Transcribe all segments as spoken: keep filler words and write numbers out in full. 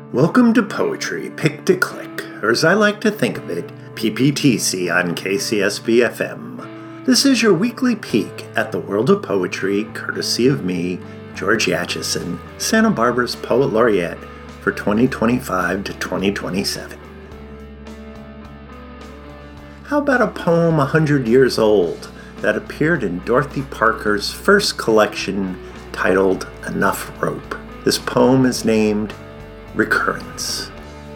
Welcome to Poetry Pick to Click, or as I like to think of it, P P T C on K C S B F M. This is your weekly peek at the world of poetry, courtesy of me, George Yatchison, Santa Barbara's Poet Laureate for twenty twenty-five to twenty twenty-seven. How about a poem a hundred years old that appeared in Dorothy Parker's first collection titled Enough Rope? This poem is named Recurrence.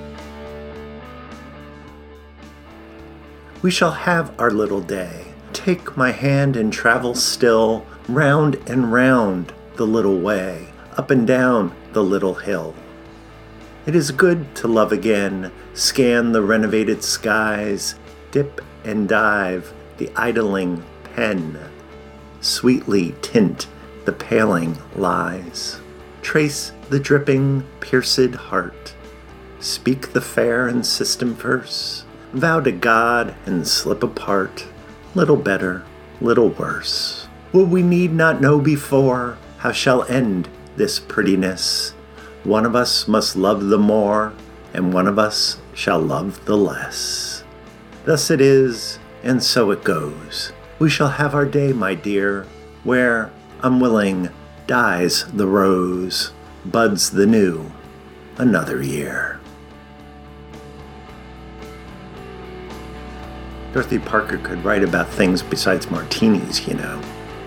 We shall have our little day. Take my hand and travel still, round and round the little way, up and down the little hill. It is good to love again, scan the renovated skies, dip and dive the idling pen, sweetly tint the paling lies. Trace the dripping, pierced heart. Speak the fair and system verse. Vow to God and slip apart. Little better, little worse. What we need not know before, how shall end this prettiness? One of us must love the more, and one of us shall love the less. Thus it is, and so it goes. We shall have our day, my dear, where, unwilling, dies the rose, buds the new, another year. Dorothy Parker could write about things besides martinis, you know.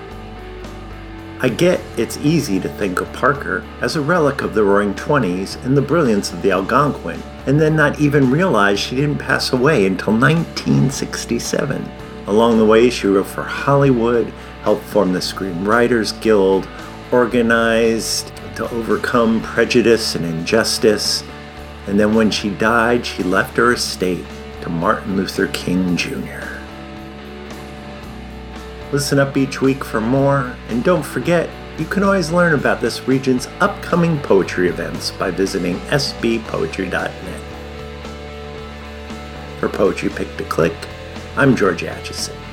I get it's easy to think of Parker as a relic of the Roaring Twenties and the brilliance of the Algonquin, and then not even realize she didn't pass away until nineteen sixty-seven. Along the way, she wrote for Hollywood, helped form the Screenwriters Guild, organized to overcome prejudice and injustice, and then when she died, she left her estate to Martin Luther King Junior Listen up each week for more, and don't forget, you can always learn about this region's upcoming poetry events by visiting s b poetry dot net. For Poetry Pick to Click, I'm George Atchison.